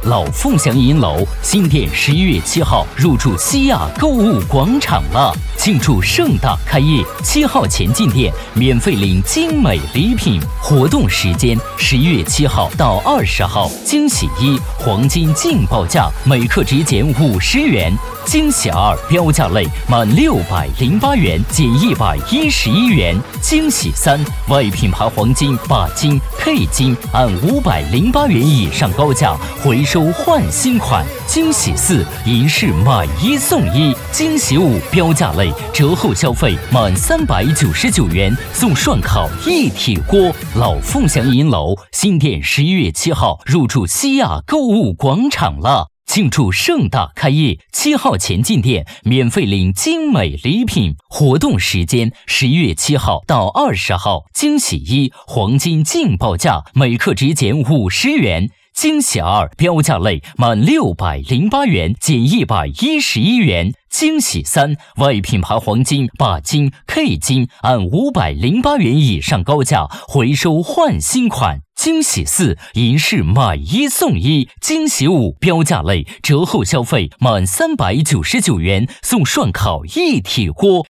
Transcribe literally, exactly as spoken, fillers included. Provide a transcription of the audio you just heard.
老凤祥银楼新店十一月七号入驻西亚购物广场了，庆祝盛大开业，七号前进店免费领精美礼品。活动时间十一月七号到二十号，惊喜一黄金劲爆价，每克只减五十元。惊喜二标价类满六百零八元减一百一十一元。惊喜三外品牌黄金、钯金、K 金按五百零八元以上高价回收换新款。惊喜四银饰买一送一。惊喜五标价类折后消费满三百九十九元送涮烤一体锅。老凤祥银楼新店十一月七号入驻西亚购物广场了。庆祝盛大开业，七号前进店免费领精美礼品。活动时间十一月七号到二十号。惊喜一黄金劲爆价，每克只减五十元。惊喜二标价类满六百零八元减一百一十一元。惊喜三外品牌黄金、钯金、K 金按五百零八元以上高价回收换新款。惊喜四银饰买一送一。惊喜五标价类折后消费满三百九十九元送涮烤一体锅。